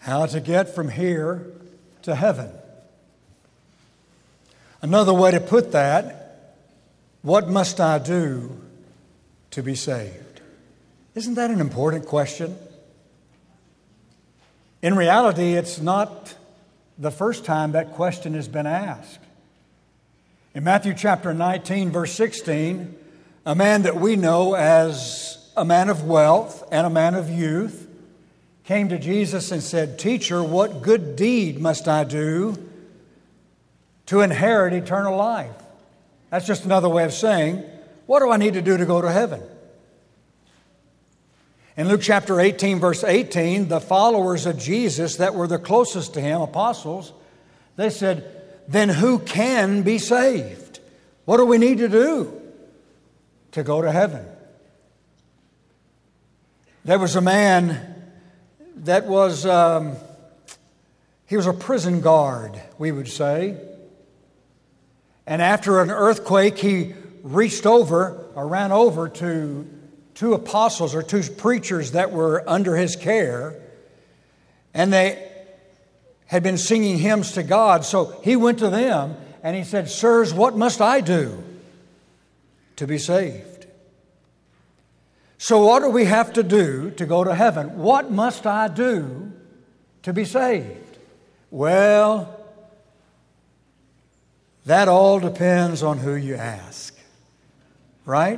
How to get from here to heaven. Another way to put that, what must I do to be saved? Isn't that an important question? In reality, it's not the first time that question has been asked. In Matthew chapter 19, verse 16, a man that we know as a man of wealth and a man of youth came to Jesus and said, "Teacher, what good deed must I do to inherit eternal life?" That's just another way of saying, what do I need to do to go to heaven? In Luke chapter 18, verse 18, the followers of Jesus that were the closest to him, apostles, they said, "Then who can be saved? What do we need to do to go to heaven?" There was a man that was, he was a prison guard, we would say. And after an earthquake, he reached over or ran over to two apostles or two preachers that were under his care. And they had been singing hymns to God. So he went to them and he said, "Sirs, what must I do to be saved?" So what do we have to do to go to heaven? What must I do to be saved? Well, that all depends on who you ask, right?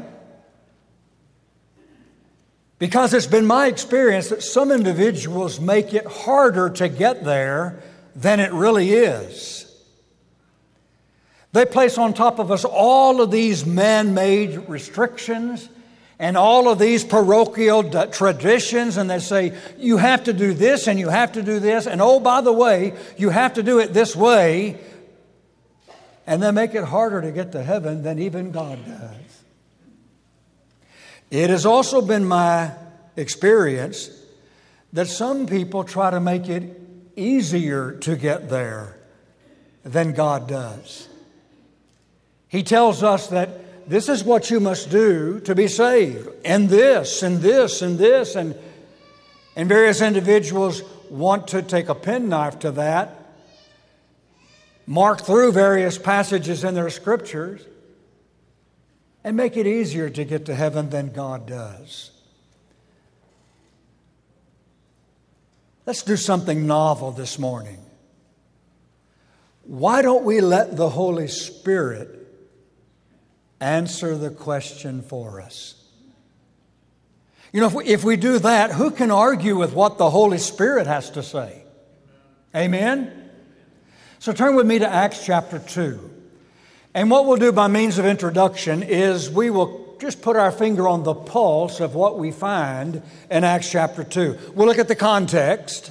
Because it's been my experience that some individuals make it harder to get there than it really is. They place on top of us all of these man-made restrictions and all of these parochial traditions, and they say, you have to do this and you have to do this, and oh, by the way, you have to do it this way, and they make it harder to get to heaven than even God does. It has also been my experience that some people try to make it easier to get there than God does. He tells us that this is what you must do to be saved, and this, and this, and this, and various individuals want to take a penknife to that, mark through various passages in their scriptures, and make it easier to get to heaven than God does. Let's do something novel this morning. Why don't we let the Holy Spirit answer the question for us? You know, if we do that, who can argue with what the Holy Spirit has to say? Amen? So turn with me to Acts chapter 2. And what we'll do by means of introduction is we will just put our finger on the pulse of what we find in Acts chapter 2. We'll look at the context.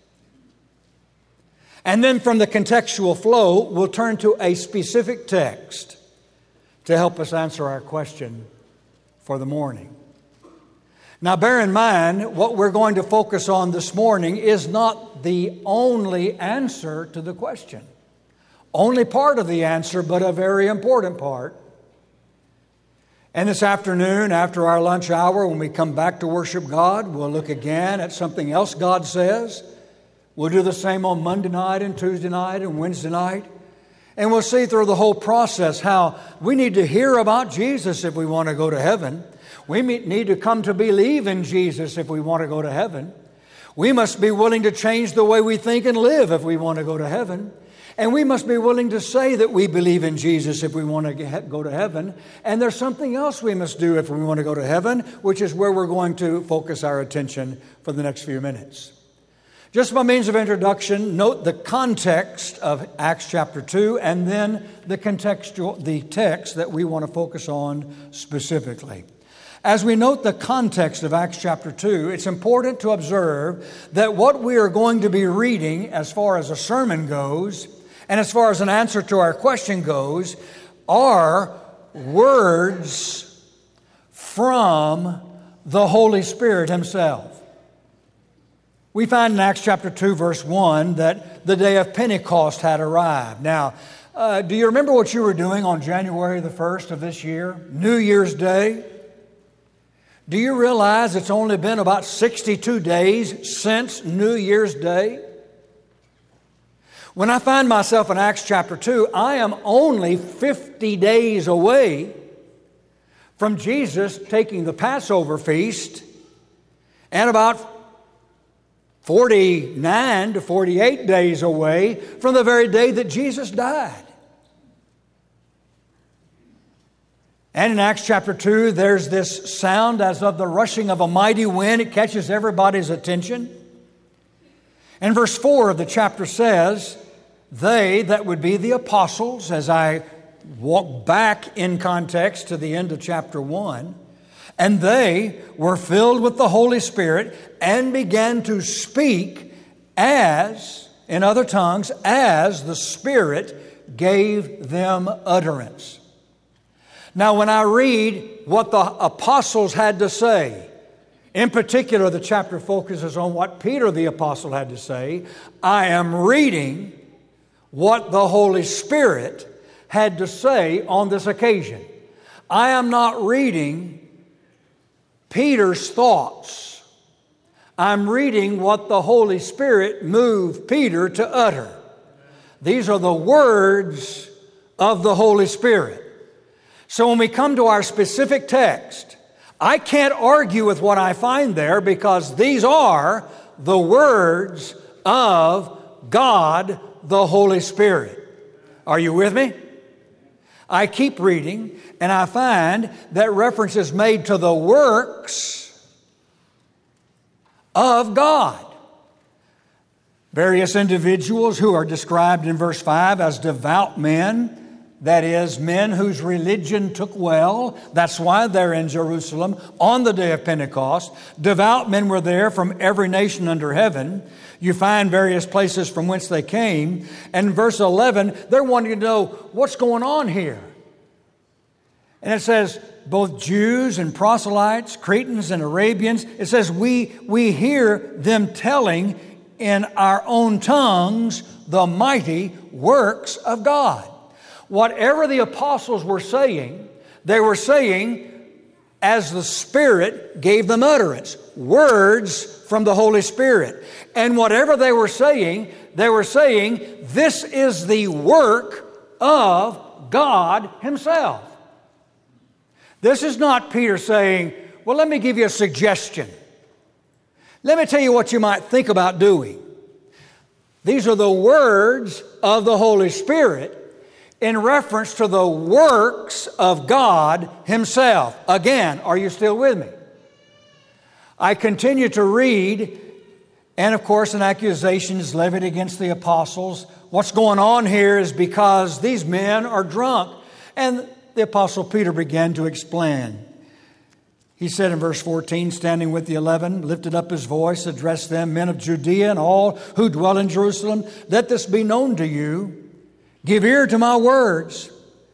And then from the contextual flow, we'll turn to a specific text to help us answer our question for the morning. Now, bear in mind, what we're going to focus on this morning is not the only answer to the question. Only part of the answer, but a very important part. And this afternoon, after our lunch hour, when we come back to worship God, we'll look again at something else God says. We'll do the same on Monday night and Tuesday night and Wednesday night. And we'll see through the whole process how we need to hear about Jesus if we want to go to heaven. We need to come to believe in Jesus if we want to go to heaven. We must be willing to change the way we think and live if we want to go to heaven. And we must be willing to say that we believe in Jesus if we want to go to heaven. And there's something else we must do if we want to go to heaven, which is where we're going to focus our attention for the next few minutes. Just by means of introduction, note the context of Acts chapter 2 and then the text that we want to focus on specifically. As we note the context of Acts chapter 2, it's important to observe that what we are going to be reading as far as a sermon goes and as far as an answer to our question goes are words from the Holy Spirit Himself. We find in Acts chapter 2, verse 1, that the day of Pentecost had arrived. Now, do you remember what you were doing on January the 1st of this year? New Year's Day? Do you realize it's only been about 62 days since New Year's Day? When I find myself in Acts chapter 2, I am only 50 days away from Jesus taking the Passover feast, and about 49 to 48 days away from the very day that Jesus died. And in Acts chapter 2, there's this sound as of the rushing of a mighty wind. It catches everybody's attention. And verse 4 of the chapter says, they, that would be the apostles, as I walk back in context to the end of chapter 1, and they were filled with the Holy Spirit and began to speak as, in other tongues, as the Spirit gave them utterance. Now, when I read what the apostles had to say, in particular, the chapter focuses on what Peter the apostle had to say. I am reading what the Holy Spirit had to say on this occasion. I am not reading Peter's thoughts. I'm reading what the Holy Spirit moved Peter to utter. These are the words of the Holy Spirit. So when we come to our specific text, I can't argue with what I find there because these are the words of God, the Holy Spirit. Are you with me? I keep reading and I find that reference is made to the works of God. Various individuals who are described in verse 5 as devout men, that is, men whose religion took well. That's why they're in Jerusalem on the day of Pentecost. Devout men were there from every nation under heaven. You find various places from whence they came. And in verse 11, they're wanting to know what's going on here. And it says, both Jews and proselytes, Cretans and Arabians, it says, we hear them telling in our own tongues the mighty works of God. Whatever the apostles were saying, they were saying as the Spirit gave them utterance, words from the Holy Spirit. And whatever they were saying, this is the work of God Himself. This is not Peter saying, well, let me give you a suggestion. Let me tell you what you might think about doing. These are the words of the Holy Spirit in reference to the works of God Himself. Again, are you still with me? I continue to read, and of course an accusation is levied against the apostles. What's going on here is because these men are drunk. And the apostle Peter began to explain. He said in verse 14, standing with the 11, lifted up his voice, addressed them, men of Judea and all who dwell in Jerusalem, let this be known to you. Give ear to my words,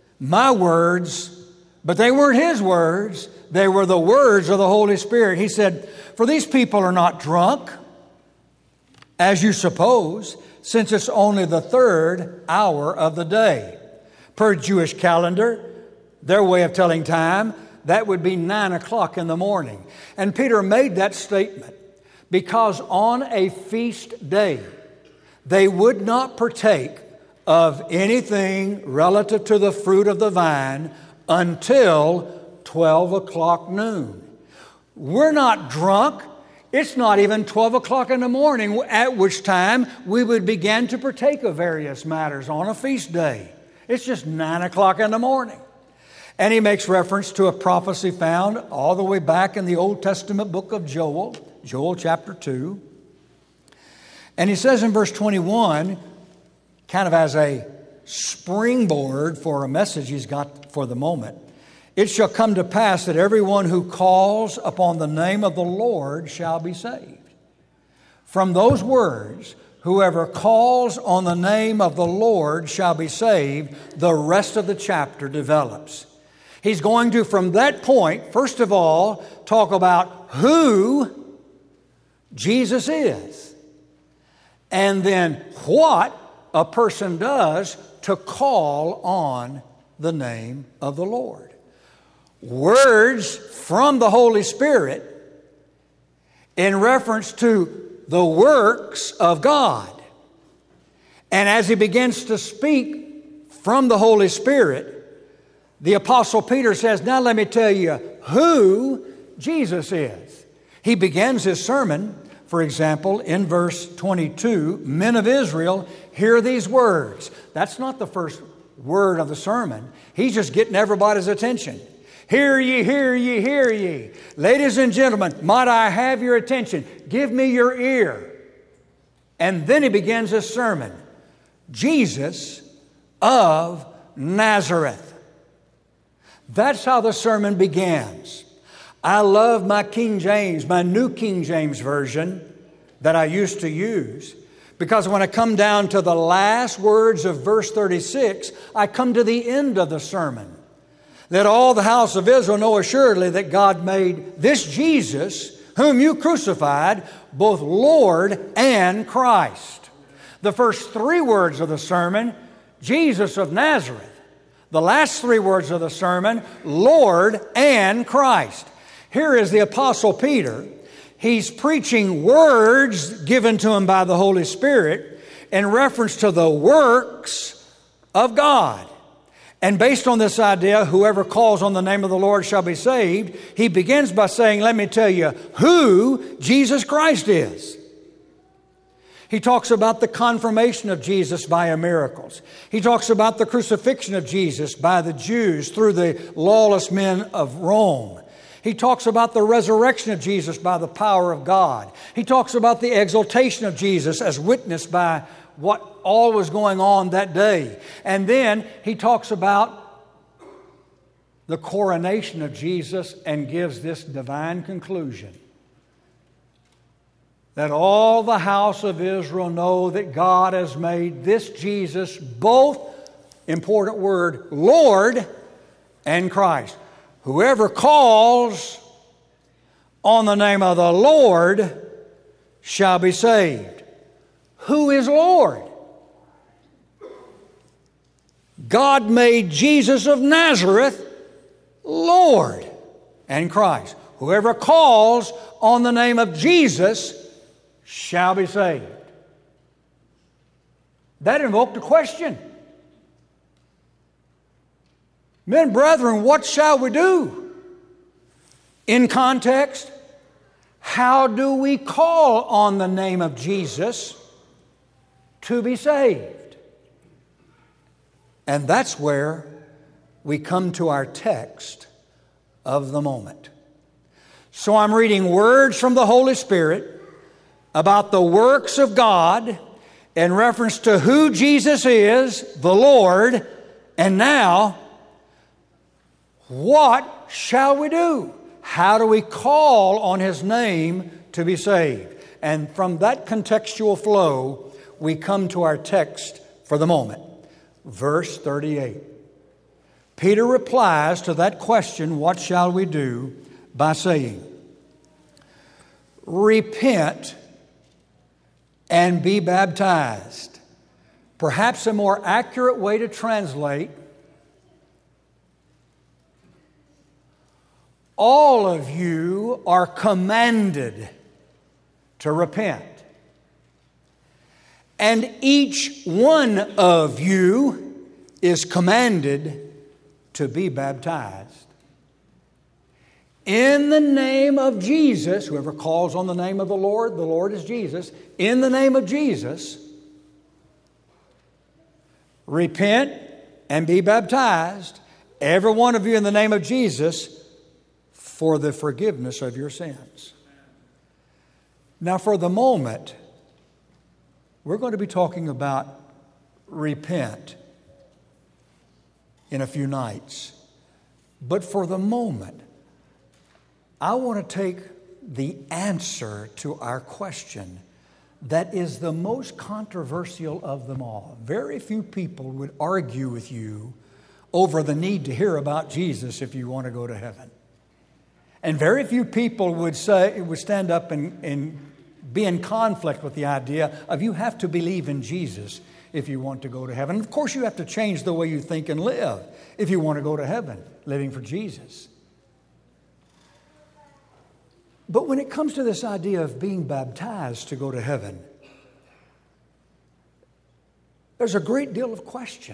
but they weren't his words. They were the words of the Holy Spirit. He said, for these people are not drunk, as you suppose, since it's only the third hour of the day. Per Jewish calendar, their way of telling time, that would be 9 o'clock in the morning. And Peter made that statement because on a feast day, they would not partake of anything relative to the fruit of the vine until 12 o'clock noon. We're not drunk. It's not even 12 o'clock in the morning, at which time we would begin to partake of various matters on a feast day. It's just 9 o'clock in the morning. And he makes reference to a prophecy found all the way back in the Old Testament book of Joel, Joel chapter 2. And he says in verse 21, kind of as a springboard for a message he's got for the moment, it shall come to pass that everyone who calls upon the name of the Lord shall be saved. From those words, whoever calls on the name of the Lord shall be saved, the rest of the chapter develops. He's going to, from that point, first of all, talk about who Jesus is, and then what a person does to call on the name of the Lord. words from the Holy Spirit in reference to the works of God. And as he begins to speak from the Holy Spirit, the Apostle Peter says, now let me tell you who Jesus is. He begins his sermon, for example, in verse 22, men of Israel, hear these words. That's not the first word of the sermon. He's just getting everybody's attention. Hear ye, hear ye, hear ye. Ladies and gentlemen, might I have your attention? Give me your ear. And then he begins his sermon. Jesus of Nazareth. That's how the sermon begins. I love my King James, my New King James Version that I used to use, because when I come down to the last words of verse 36, I come to the end of the sermon. Let all the house of Israel know assuredly that God made this Jesus, whom you crucified, both Lord and Christ. The first three words of the sermon, Jesus of Nazareth. The last three words of the sermon, Lord and Christ. Here is the Apostle Peter. He's preaching words given to him by the Holy Spirit in reference to the works of God. And based on this idea, whoever calls on the name of the Lord shall be saved, he begins by saying, let me tell you who Jesus Christ is. He talks about the confirmation of Jesus via miracles. He talks about the crucifixion of Jesus by the Jews through the lawless men of Rome. He talks about the resurrection of Jesus by the power of God. He talks about the exaltation of Jesus as witnessed by what all was going on that day. And then he talks about the coronation of Jesus and gives this divine conclusion. That all the house of Israel know that God has made this Jesus both, important word, Lord and Christ. Whoever calls on the name of the Lord shall be saved. Who is Lord? God made Jesus of Nazareth Lord and Christ. Whoever calls on the name of Jesus shall be saved. That invoked a question. Men, brethren, what shall we do? In context, how do we call on the name of Jesus to be saved? And that's where we come to our text of the moment. So I'm reading words from the Holy Spirit about the works of God in reference to who Jesus is, the Lord, and now, what shall we do? How do we call on His name to be saved? And from that contextual flow, we come to our text for the moment. Verse 38. Peter replies to that question, what shall we do, by saying, repent and be baptized. Perhaps a more accurate way to translate, all of you are commanded to repent. And each one of you is commanded to be baptized. In the name of Jesus, whoever calls on the name of the Lord is Jesus. In the name of Jesus, repent and be baptized, every one of you in the name of Jesus, for the forgiveness of your sins. Now, for the moment, we're going to be talking about repent in a few nights. But for the moment, I want to take the answer to our question that is the most controversial of them all. Very few people would argue with you over the need to hear about Jesus if you want to go to heaven. And very few people would stand up and be in conflict with the idea of you have to believe in Jesus if you want to go to heaven. Of course, you have to change the way you think and live if you want to go to heaven, living for Jesus. But when it comes to this idea of being baptized to go to heaven, there's a great deal of question.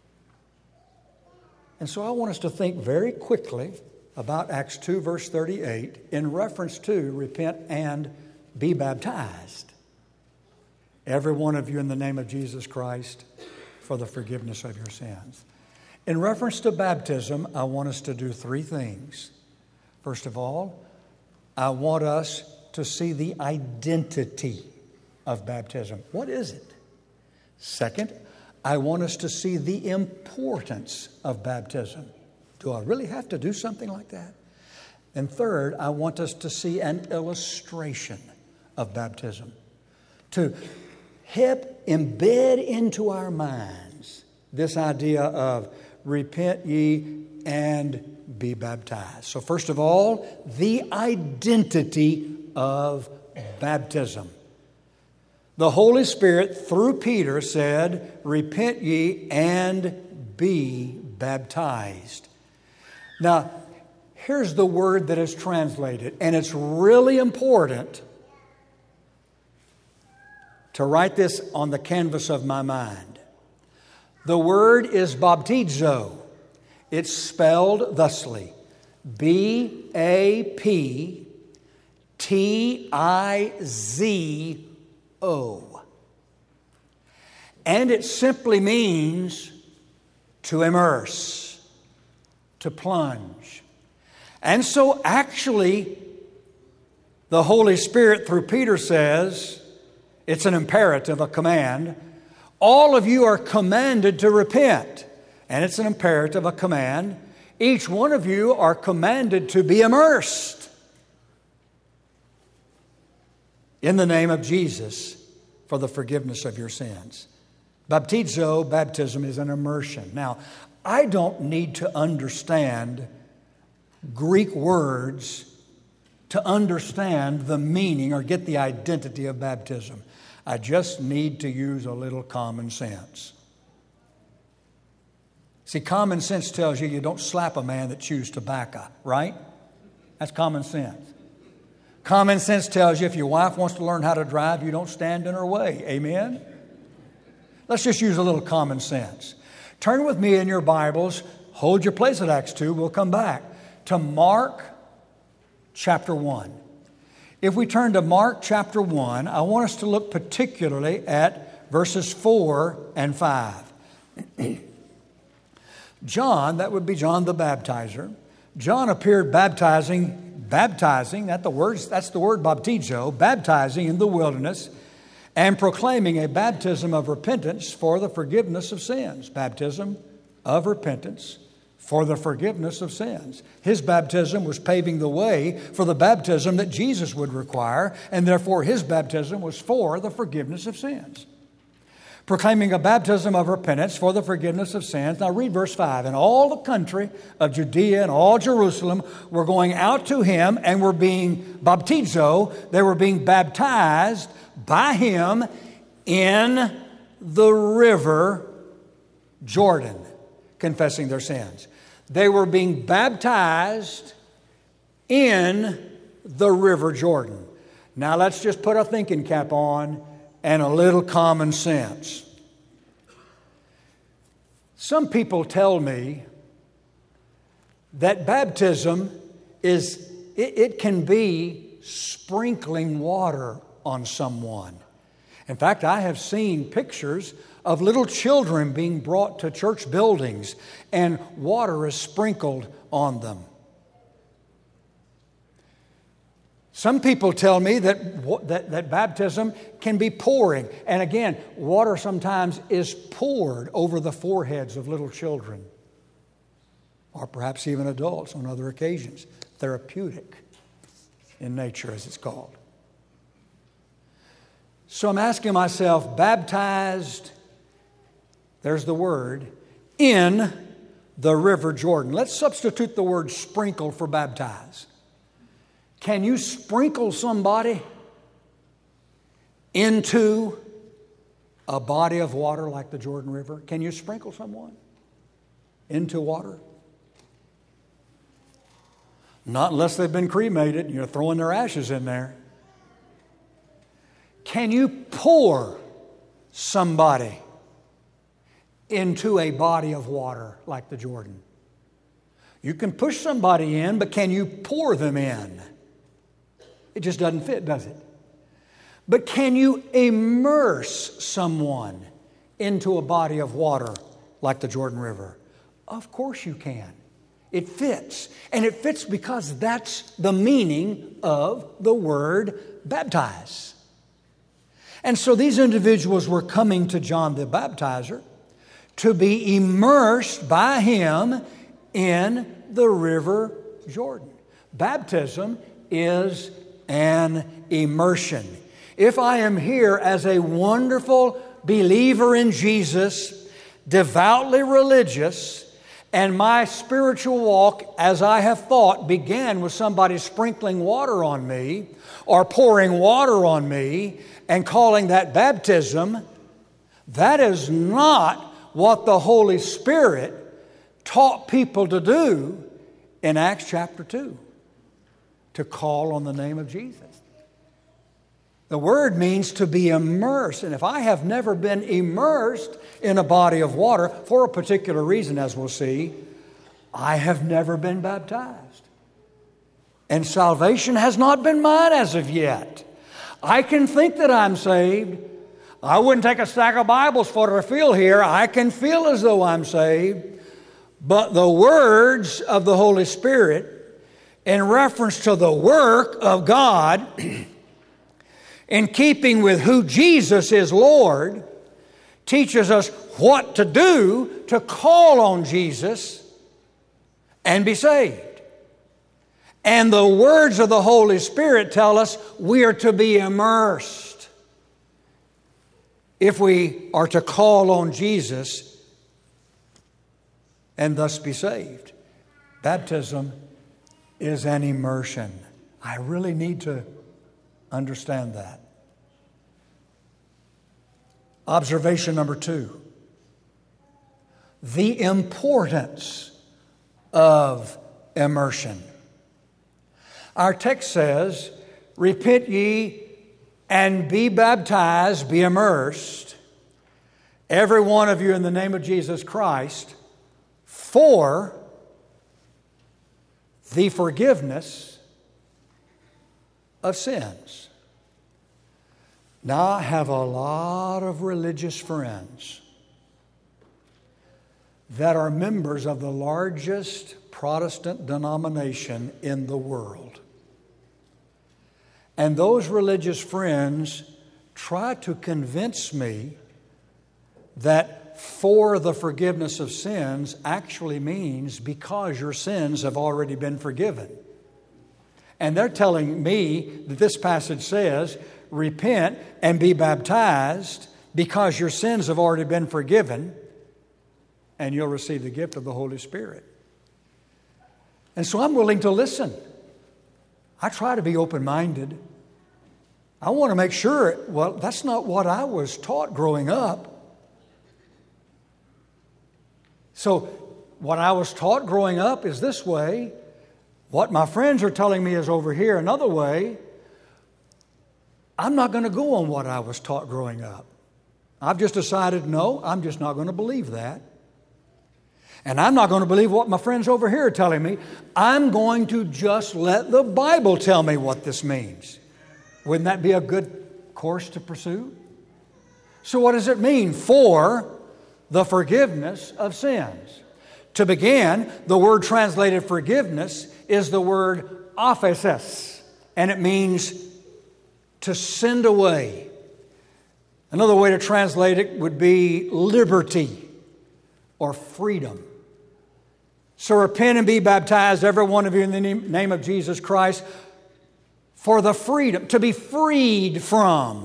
And so I want us to think very quickly about Acts 2, verse 38, in reference to repent and be baptized, every one of you in the name of Jesus Christ, for the forgiveness of your sins. In reference to baptism, I want us to do three things. First of all, I want us to see the identity of baptism. What is it? Second, I want us to see the importance of baptism. Do I really have to do something like that? And third, I want us to see an illustration of baptism, to help embed into our minds this idea of repent ye and be baptized. So first of all, the identity of baptism. The Holy Spirit, through Peter, said, repent ye and be baptized. Now, here's the word that is translated, and it's really important to write this on the canvas of my mind. The word is baptizo. It's spelled thusly, B-A-P-T-I-Z-O. And it simply means to immerse, to plunge. And so actually, the Holy Spirit through Peter says, it's an imperative, a command. All of you are commanded to repent. And it's an imperative, a command. Each one of you are commanded to be immersed in the name of Jesus for the forgiveness of your sins. Baptizo, baptism, is an immersion. Now, I don't need to understand Greek words to understand the meaning or get the identity of baptism. I just need to use a little common sense. See, common sense tells you don't slap a man that chews tobacco, right? That's common sense. Common sense tells you if your wife wants to learn how to drive, you don't stand in her way. Amen? Let's just use a little common sense. Turn with me in your Bibles. Hold your place at Acts 2. We'll come back to Mark chapter 1. If we turn to Mark chapter 1, I want us to look particularly at verses 4 and 5. John, that would be John the Baptizer. John appeared baptizing, that's the word baptizo, baptizing in the wilderness and proclaiming a baptism of repentance for the forgiveness of sins. Baptism of repentance for the forgiveness of sins. His baptism was paving the way for the baptism that Jesus would require, and therefore his baptism was for the forgiveness of sins. Proclaiming a baptism of repentance for the forgiveness of sins. Now read verse 5. And all the country of Judea and all Jerusalem were going out to him and were being baptizo. They were being baptized by him in the river Jordan, confessing their sins. They were being baptized in the river Jordan. Now let's just put a thinking cap on and a little common sense. Some people tell me that baptism it can be sprinkling water on someone. In fact, I have seen pictures of little children being brought to church buildings and water is sprinkled on them. Some people tell me that baptism can be pouring. And again, water sometimes is poured over the foreheads of little children, or perhaps even adults on other occasions. Therapeutic in nature, as it's called. So I'm asking myself, baptized, there's the word, in the river Jordan. Let's substitute the word sprinkle for baptize. Can you sprinkle somebody into a body of water like the Jordan River? Can you sprinkle someone into water? Not unless they've been cremated and you're throwing their ashes in there. Can you pour somebody into a body of water like the Jordan? You can push somebody in, but can you pour them in? It just doesn't fit, does it? But can you immerse someone into a body of water like the Jordan River? Of course you can. It fits. And it fits because that's the meaning of the word baptize. And so these individuals were coming to John the Baptizer to be immersed by him in the river Jordan. Baptism is an immersion. If I am here as a wonderful believer in Jesus, devoutly religious, and my spiritual walk, as I have thought, began with somebody sprinkling water on me or pouring water on me and calling that baptism, that is not what the Holy Spirit taught people to do in Acts chapter 2, to call on the name of Jesus. The word means to be immersed. And if I have never been immersed in a body of water for a particular reason, as we'll see, I have never been baptized. And salvation has not been mine as of yet. I can think that I'm saved. I wouldn't take a stack of Bibles for to feel here. I can feel as though I'm saved. But the words of the Holy Spirit in reference to the work of God in keeping with who Jesus is Lord, teaches us what to do to call on Jesus and be saved. And the words of the Holy Spirit tell us we are to be immersed if we are to call on Jesus and thus be saved. Baptism is an immersion. I really need to understand that. Observation number 2. The importance of immersion. Our text says, repent ye and be baptized, be immersed, every one of you in the name of Jesus Christ, for the forgiveness of sins. Now, I have a lot of religious friends that are members of the largest Protestant denomination in the world. And those religious friends try to convince me that for the forgiveness of sins actually means because your sins have already been forgiven. And they're telling me that this passage says, repent and be baptized because your sins have already been forgiven and you'll receive the gift of the Holy Spirit. And so I'm willing to listen. I try to be open-minded. I want to make sure, well, that's not what I was taught growing up. So what I was taught growing up is this way. What my friends are telling me is over here another way. I'm not going to go on what I was taught growing up. I've just decided, no, I'm just not going to believe that. And I'm not going to believe what my friends over here are telling me. I'm going to just let the Bible tell me what this means. Wouldn't that be a good course to pursue? So what does it mean? For the forgiveness of sins. To begin, the word translated forgiveness is the word aphesis, and it means to send away. Another way to translate it would be liberty or freedom. So repent and be baptized, every one of you, in the name of Jesus Christ, for the freedom, to be freed from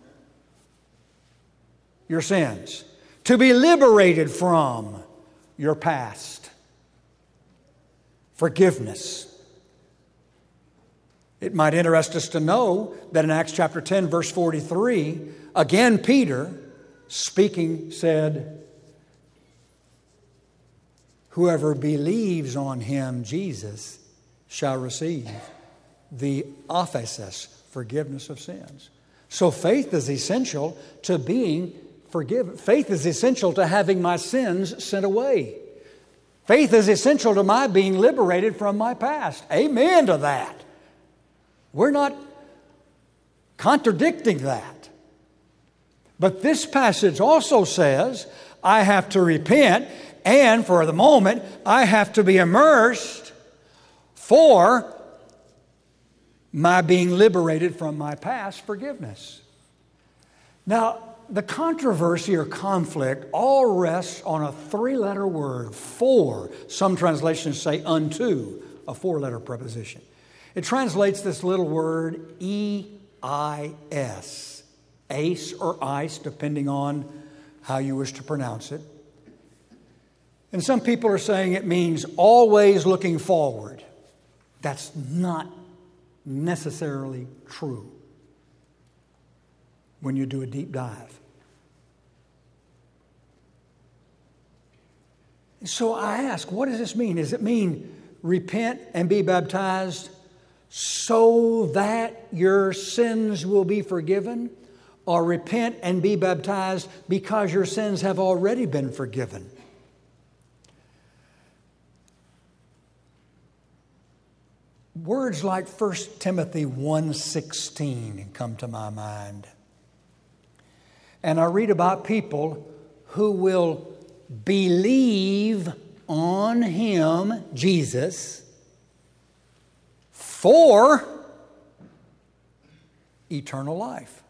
your sins, to be liberated from your past. Forgiveness. It might interest us to know that in Acts chapter 10, verse 43, again Peter, speaking, said, whoever believes on him, Jesus, shall receive the aphesis, forgiveness of sins. So faith is essential to being forgiven. Faith is essential to having my sins sent away. Faith is essential to my being liberated from my past. Amen to that. We're not contradicting that. But this passage also says I have to repent, and for the moment, I have to be immersed for my being liberated from my past forgiveness. Now, the controversy or conflict all rests on a three-letter word, for. Some translations say unto, a four-letter preposition. It translates this little word E-I-S, ace or ice, depending on how you wish to pronounce it. And some people are saying it means always looking forward. That's not necessarily true when you do a deep dive. So I ask, what does this mean? Does it mean repent and be baptized so that your sins will be forgiven? Or repent and be baptized because your sins have already been forgiven? Words like 1 Timothy 1:16 come to my mind. And I read about people who will believe on Him, Jesus, for eternal life.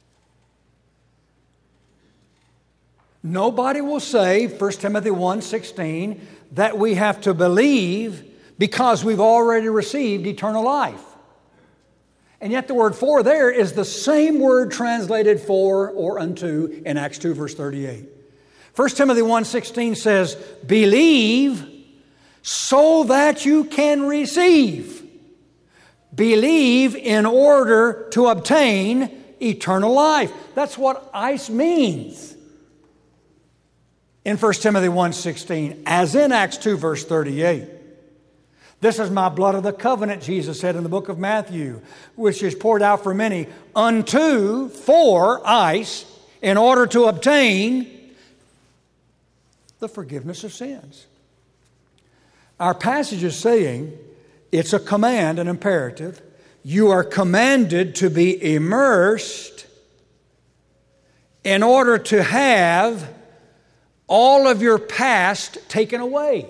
Nobody will say, 1 Timothy 1:16, that we have to believe because we've already received eternal life. And yet the word for there is the same word translated for or unto in Acts 2 verse 38. 1 Timothy 1:16 says, believe so that you can receive. Believe in order to obtain eternal life. That's what ice means in 1 Timothy 1:16, as in Acts 2 verse 38. This is my blood of the covenant, Jesus said in the book of Matthew, which is poured out for many for ice, in order to obtain the forgiveness of sins. Our passage is saying it's a command, an imperative. You are commanded to be immersed in order to have all of your past taken away.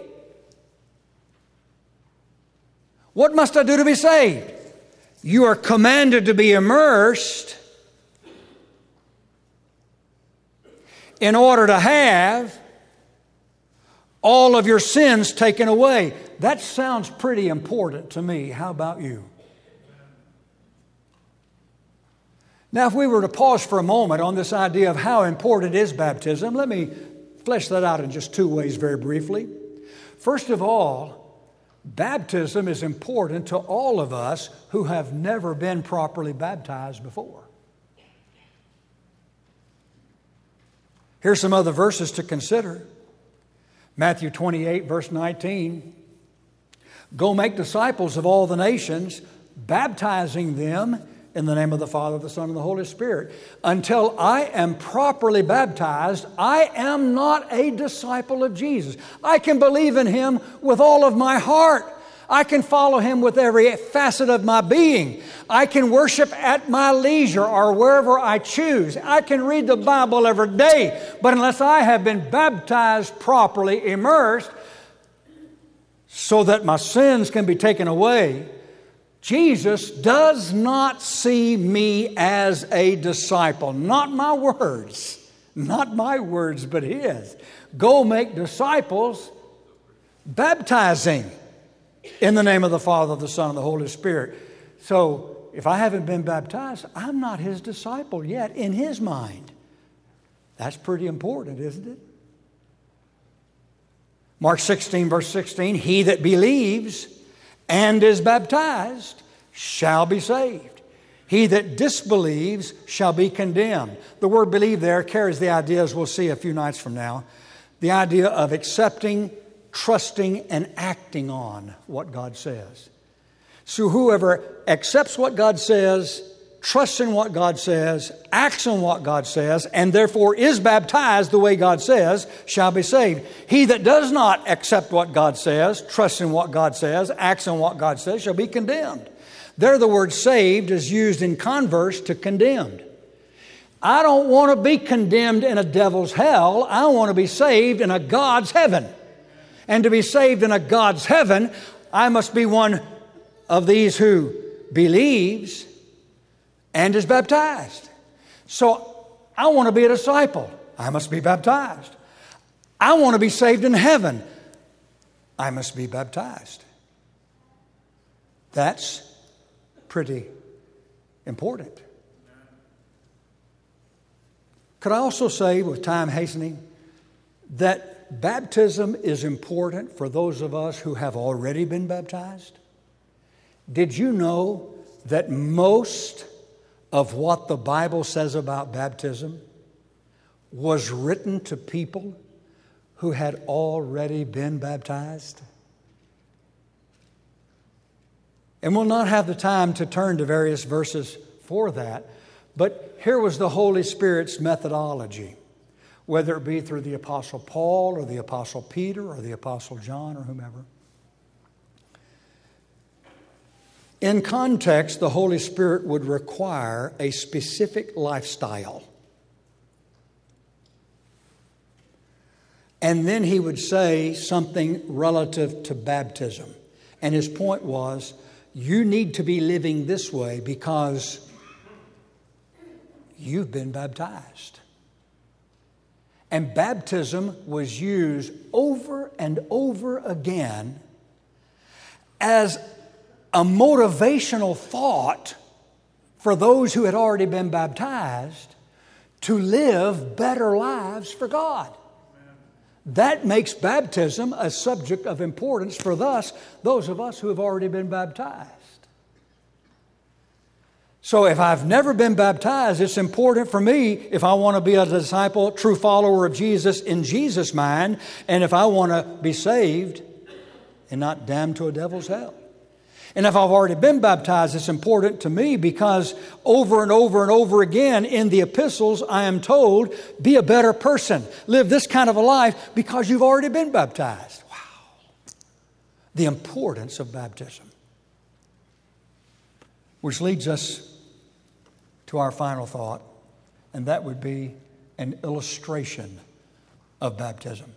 What must I do to be saved? You are commanded to be immersed in order to have all of your sins taken away. That sounds pretty important to me. How about you? Now, if we were to pause for a moment on this idea of how important is baptism, let me flesh that out in just two ways very briefly. First of all, baptism is important to all of us who have never been properly baptized before. Here's some other verses to consider. Matthew 28, verse 19. Go make disciples of all the nations, baptizing them in the name of the Father, the Son, and the Holy Spirit. Until I am properly baptized, I am not a disciple of Jesus. I can believe in Him with all of my heart. I can follow Him with every facet of my being. I can worship at my leisure or wherever I choose. I can read the Bible every day. But unless I have been baptized properly, immersed, so that my sins can be taken away, Jesus does not see me as a disciple. Not my words. Not my words, but His. Go make disciples, baptizing in the name of the Father, the Son, and the Holy Spirit. So, if I haven't been baptized, I'm not His disciple yet in His mind. That's pretty important, isn't it? Mark 16, verse 16, he that believes and is baptized shall be saved. He that disbelieves shall be condemned. The word believe there carries the idea, as we'll see a few nights from now, the idea of accepting, trusting, and acting on what God says. So whoever accepts what God says, trusts in what God says, acts on what God says, and therefore is baptized the way God says, shall be saved. He that does not accept what God says, trusts in what God says, acts on what God says, shall be condemned. There the word saved is used in converse to condemned. I don't want to be condemned in a devil's hell. I want to be saved in a God's heaven. And to be saved in a God's heaven, I must be one of these who believes and is baptized. So I want to be a disciple. I must be baptized. I want to be saved in heaven. I must be baptized. That's pretty important. Could I also say, with time hastening, that baptism is important for those of us who have already been baptized? Did you know that most of what the Bible says about baptism was written to people who had already been baptized? And we'll not have the time to turn to various verses for that, but here was the Holy Spirit's methodology, whether it be through the Apostle Paul or the Apostle Peter or the Apostle John or whomever. In context, the Holy Spirit would require a specific lifestyle. And then he would say something relative to baptism. And his point was, you need to be living this way because you've been baptized. And baptism was used over and over again as a motivational thought for those who had already been baptized to live better lives for God. That makes baptism a subject of importance for those of us who have already been baptized. So if I've never been baptized, it's important for me, if I want to be a disciple, true follower of Jesus in Jesus' mind, and if I want to be saved and not damned to a devil's hell. And if I've already been baptized, it's important to me because over and over and over again in the epistles, I am told, be a better person. Live this kind of a life because you've already been baptized. Wow. The importance of baptism. Which leads us to our final thought, and that would be an illustration of baptism.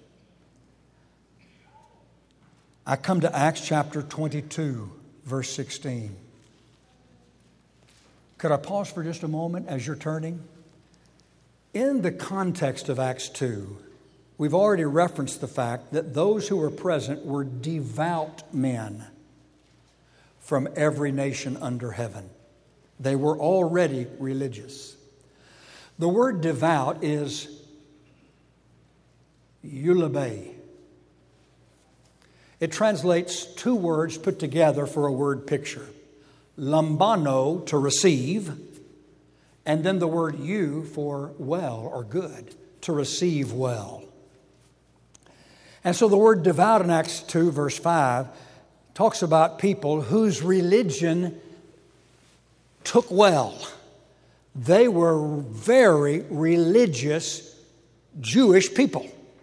I come to Acts chapter 22. Verse 16. Could I pause for just a moment as you're turning? In the context of Acts 2, we've already referenced the fact that those who were present were devout men from every nation under heaven. They were already religious. The word devout is eulabe. It translates two words put together for a word picture. Lambano, to receive, and then the word eu for well or good, to receive well. And so the word devout in Acts 2 verse 5 talks about people whose religion took well. They were very religious Jewish people.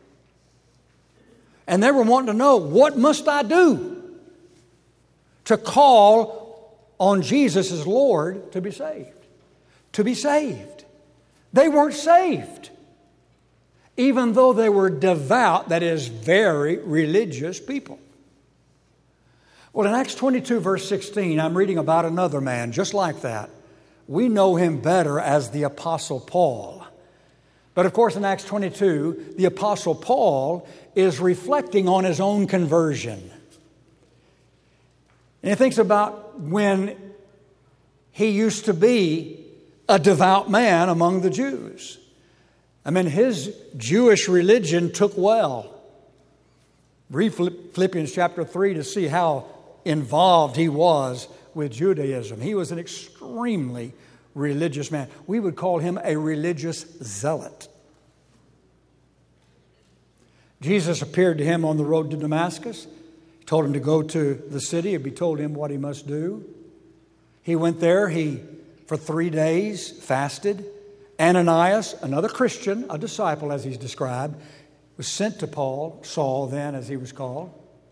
And they were wanting to know, what must I do to call on Jesus as Lord to be saved? To be saved. They weren't saved. Even though they were devout, that is, very religious people. Well, in Acts 22, verse 16, I'm reading about another man just like that. We know him better as the Apostle Paul. But of course, in Acts 22, the Apostle Paul is reflecting on his own conversion. And he thinks about when he used to be a devout man among the Jews. I mean, his Jewish religion took well. Read Philippians chapter 3 to see how involved he was with Judaism. He was an extremely religious man. We would call him a religious zealot. Jesus appeared to him on the road to Damascus, told him to go to the city. He told him what he must do. He went there. He, for 3 days, fasted. Ananias, another Christian, a disciple as he's described, was sent to Paul, Saul then as he was called.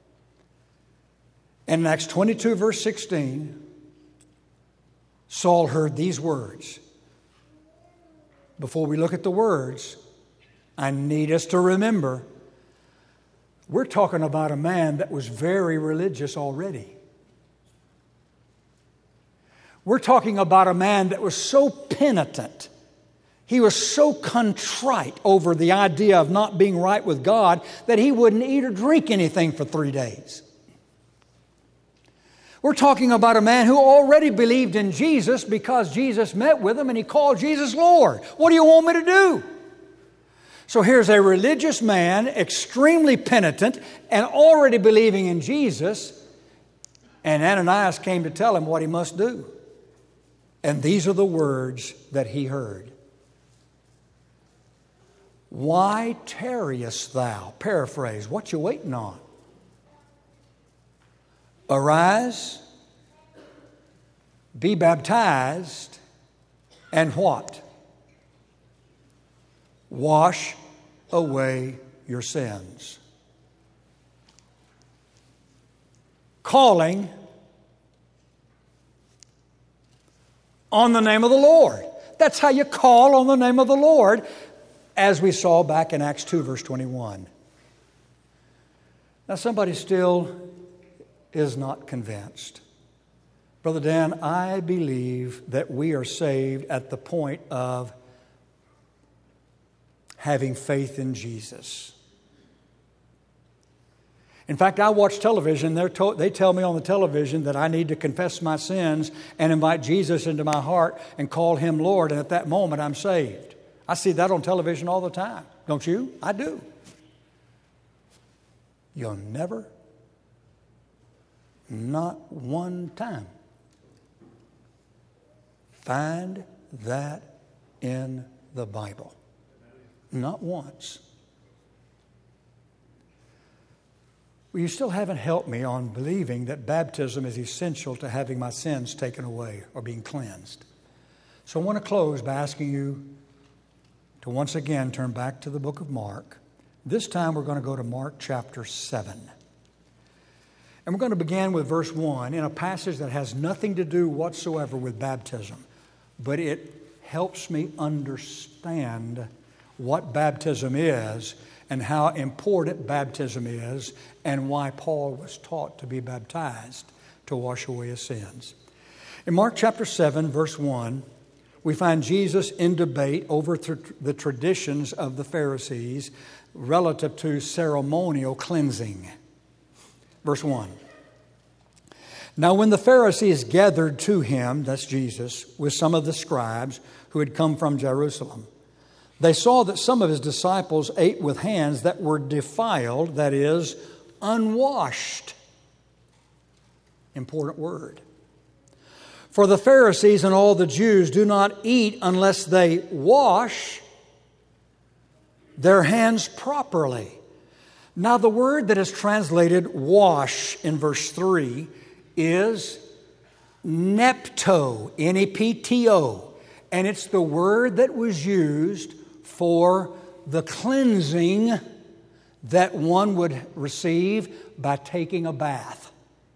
And in Acts 22, verse 16, Saul heard these words. Before we look at the words, I need us to remember, we're talking about a man that was very religious already. We're talking about a man that was so penitent. He was so contrite over the idea of not being right with God that he wouldn't eat or drink anything for 3 days. We're talking about a man who already believed in Jesus because Jesus met with him and he called Jesus Lord. What do you want me to do? So here's a religious man, extremely penitent, and already believing in Jesus. And Ananias came to tell him what he must do. And these are the words that he heard. Why tarriest thou? Paraphrase, what you waiting on? Arise, be baptized, and what? Wash away your sins. Calling on the name of the Lord. That's how you call on the name of the Lord, as we saw back in Acts 2, verse 21. Now, somebody still is not convinced. Brother Dan, I believe that we are saved at the point of having faith in Jesus. In fact, I watch television. They tell me on the television that I need to confess my sins and invite Jesus into my heart and call Him Lord, and at that moment I'm saved. I see that on television all the time. Don't you? I do. You'll never, not one time, find that in the Bible. Not once. Well, you still haven't helped me on believing that baptism is essential to having my sins taken away or being cleansed. So I want to close by asking you to once again turn back to the book of Mark. This time we're going to go to Mark chapter 7. And we're going to begin with verse 1 in a passage that has nothing to do whatsoever with baptism, but it helps me understand what baptism is and how important baptism is and why Paul was taught to be baptized to wash away his sins. In Mark chapter 7, verse 1, we find Jesus in debate over the traditions of the Pharisees relative to ceremonial cleansing. Verse 1. Now when the Pharisees gathered to him, that's Jesus, with some of the scribes who had come from Jerusalem, they saw that some of his disciples ate with hands that were defiled, that is, unwashed. Important word. For the Pharisees and all the Jews do not eat unless they wash their hands properly. Now the word that is translated wash in verse 3 is nepto, N-E-P-T-O. And it's the word that was used for the cleansing that one would receive by taking a bath.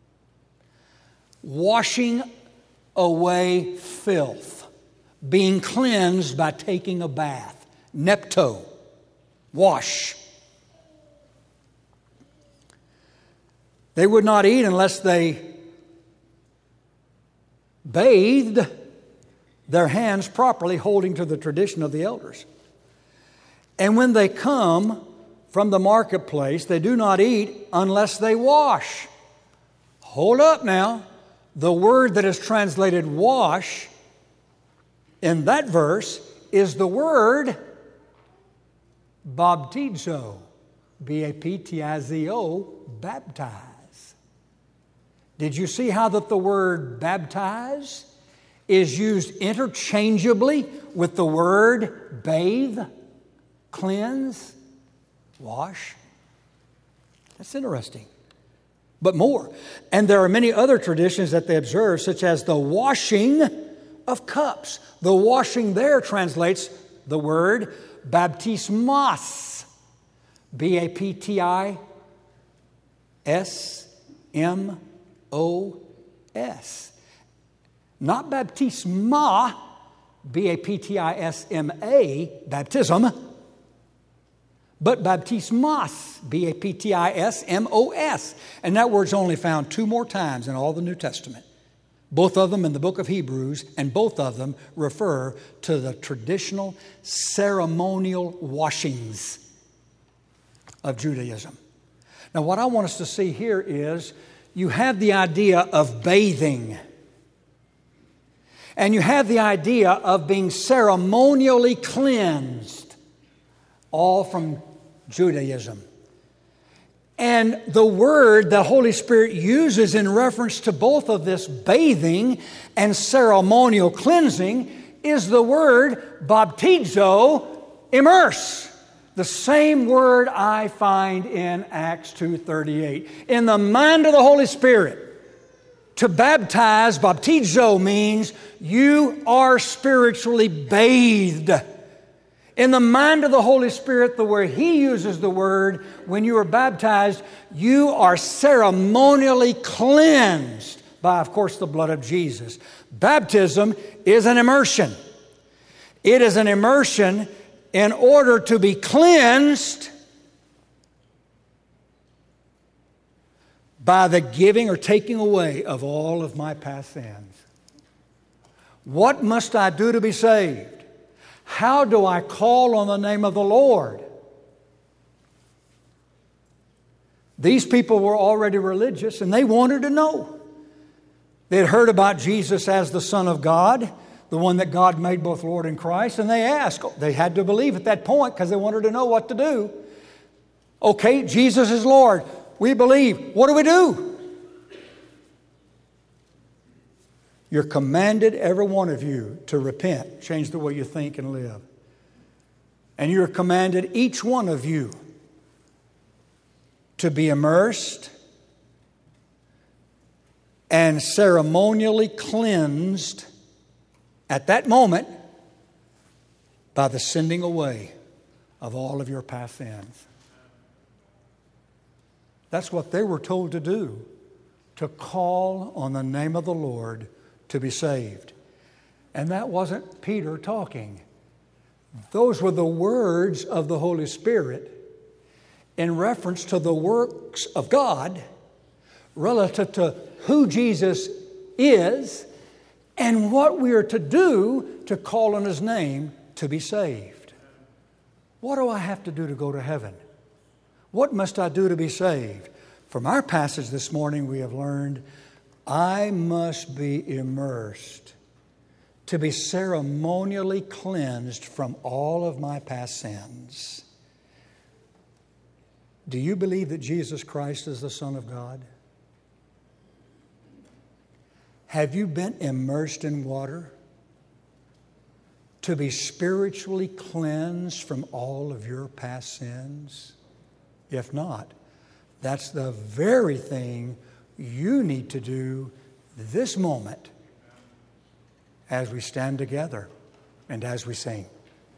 Washing away filth. Being cleansed by taking a bath. Nepto. Wash. They would not eat unless they bathed their hands properly, holding to the tradition of the elders. And when they come from the marketplace, they do not eat unless they wash. Hold up now. The word that is translated wash in that verse is the word baptizo, B-A-P-T-I-Z-O, baptize. Did you see how that the word baptize is used interchangeably with the word bathe, cleanse, wash? That's interesting. but more. And there are many other traditions that they observe, such as the washing of cups. The washing there translates the word baptismos, B-A-P-T-I-S-M-O-S. Not baptisma, B-A-P-T-I-S-M-A, baptism, but baptismos, B-A-P-T-I-S-M-O-S. And that word's only found 2 more times in all the New Testament. Both of them in the book of Hebrews, and both of them refer to the traditional ceremonial washings of Judaism. Now, what I want us to see here is you have the idea of bathing. And you have the idea of being ceremonially cleansed, all from Judaism. And the word the Holy Spirit uses in reference to both of this bathing and ceremonial cleansing is the word baptizo, immerse. The same word I find in Acts 2:38. In the mind of the Holy Spirit, to baptize, baptizo, means you are spiritually bathed. In the mind of the Holy Spirit, the way He uses the word, when you are baptized, you are ceremonially cleansed by, of course, the blood of Jesus. Baptism is an immersion. It is an immersion in order to be cleansed by the giving or taking away of all of my past sins. What must I do to be saved? How do I call on the name of the Lord? These people were already religious and they wanted to know. They had heard about Jesus as the Son of God, the one that God made both Lord and Christ, and they asked. They had to believe at that point because they wanted to know what to do. Okay, Jesus is Lord. We believe. What do we do? You're commanded, every one of you, to repent, change the way you think and live. And you're commanded, each one of you, to be immersed and ceremonially cleansed at that moment by the sending away of all of your past sins. That's what they were told to do, to call on the name of the Lord to be saved. And that wasn't Peter talking. Those were the words of the Holy Spirit in reference to the works of God relative to who Jesus is and what we are to do to call on His name to be saved. What do I have to do to go to heaven? What must I do to be saved? From our passage this morning, we have learned I must be immersed to be ceremonially cleansed from all of my past sins. Do you believe that Jesus Christ is the Son of God? Have you been immersed in water to be spiritually cleansed from all of your past sins? If not, that's the very thing you need to do this moment as we stand together and as we sing.